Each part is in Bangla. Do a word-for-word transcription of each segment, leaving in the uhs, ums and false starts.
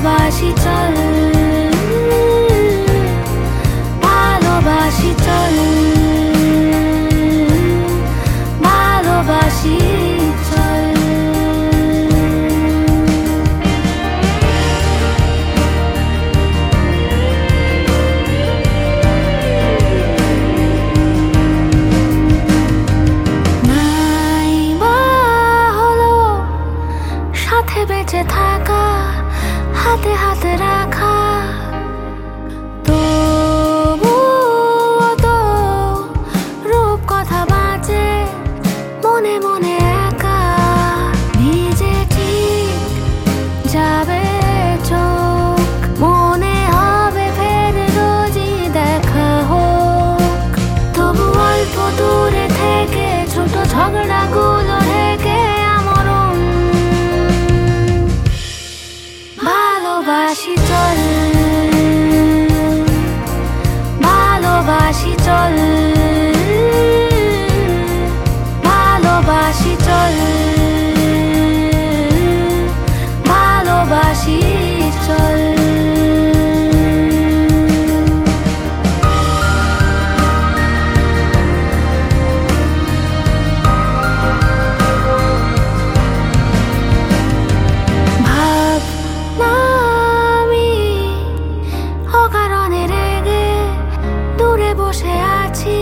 ভালোবাসি চল ভালোবাসি চল ভালোবাসি চল নাই বা হলো সাথে বেঁচে থাকা হাতে হাতে রাখা তবুও তো রূপ কথা বাঁচে মনে মনে একা ভিজে ঠিক যাবে চোখ মনে হবে ফের রোজই দেখা হোক তবু অল্প দূরে থেকে ছোট ঝগড়াগুলো ঢেকে আমরণ ভালোবাসি চল ভালোবাসি চল ভালোবাসি চল ভালোবাসি চল বসে আছি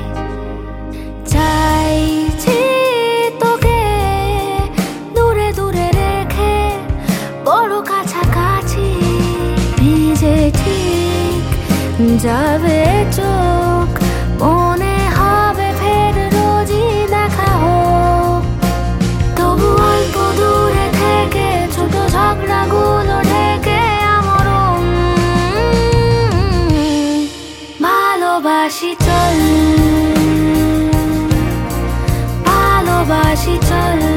চাইছি তোকে দূরে দূরে রেখে বড় কাছাকাছি ভিজে ঠিক যাবে চোখ মনে হবে ফের রোজই দেখা হোক তবু অল্প দূরে থেকে ছোট ঝগড়াগুলো ঢেকে আমরণ ভালোবাসি চল ভালোবাসি চল